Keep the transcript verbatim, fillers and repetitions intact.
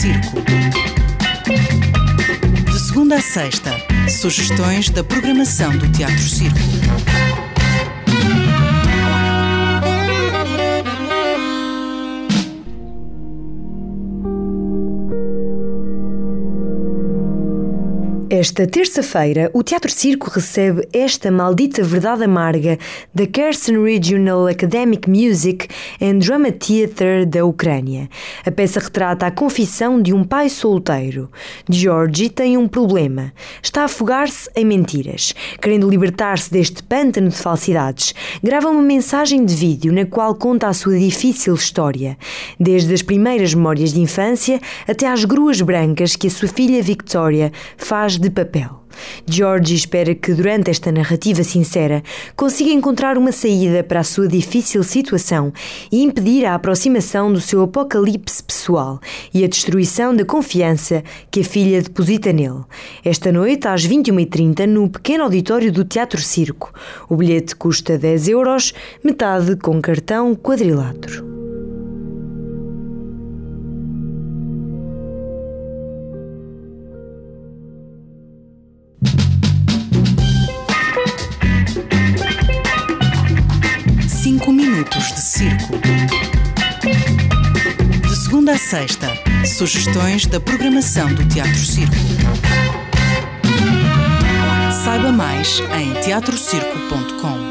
Circo. De segunda a sexta, sugestões da programação do Teatro Circo. Esta terça-feira, o Teatro Circo recebe Esta Maldita Verdade Amarga da Kherson Regional Academic Music and Drama Theatre da Ucrânia. A peça retrata a confissão de um pai solteiro. Georgi tem um problema. Está a afogar-se em mentiras. Querendo libertar-se deste pântano de falsidades, grava uma mensagem de vídeo na qual conta a sua difícil história, desde as primeiras memórias de infância até às gruas brancas que a sua filha Victoria faz de papel. Georgi espera que durante esta narrativa sincera consiga encontrar uma saída para a sua difícil situação e impedir a aproximação do seu apocalipse pessoal e a destruição da confiança que a filha deposita nele. Esta noite, às vinte e uma e trinta, no pequeno auditório do Teatro Circo. O bilhete custa dez euros, metade com cartão quadrilátero. Cinco minutos de circo. De segunda a sexta, sugestões da programação do Teatro Circo. Saiba mais em teatro circo ponto com.